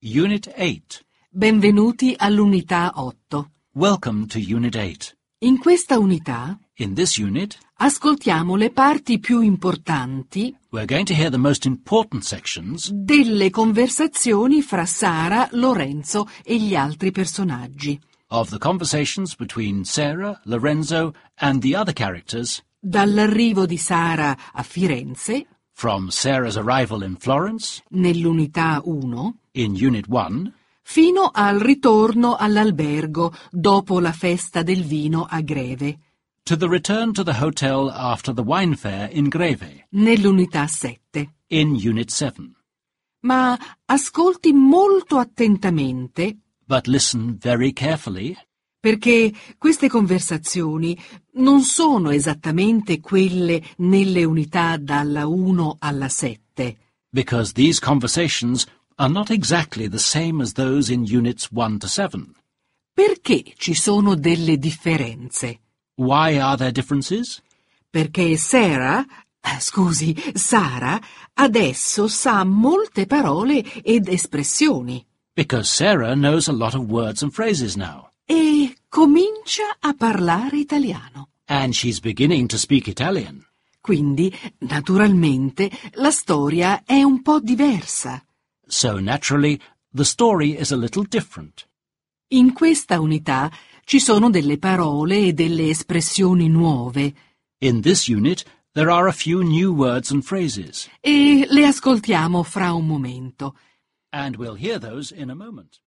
Unit 8. Benvenuti all'unità 8. Welcome to Unit 8. In questa unità In this unit, ascoltiamo le parti più importanti we're going to hear the most important sections delle conversazioni fra Sara, Lorenzo e gli altri personaggi, of the conversations between Sarah, Lorenzo, and the other characters dall'arrivo di Sara a Firenze, from Sarah's arrival in Florence nell'unità 1, in Unit 1 fino al ritorno all'albergo dopo la festa del vino a Greve, to the return to the hotel after the wine fair in Greve nell'unità 7. in Unit 7. Ma ascolti molto attentamente, But listen very carefully, perché queste conversazioni non sono esattamente quelle nelle unità dalla 1 alla 7. because these conversations are not exactly the same as those in Units 1 to 7. Perché ci sono delle differenze? Why are there differences? Perché Sara adesso sa molte parole ed espressioni Because Sarah knows a lot of words and phrases now, e comincia a parlare italiano. and she's beginning to speak Italian. Quindi, naturalmente, la storia è un po' diversa. So naturally, the story is a little different. In questa unità ci sono delle parole e delle espressioni nuove In this unit, there are a few new words and phrases, e le ascoltiamo fra un momento. and we'll hear those in a moment.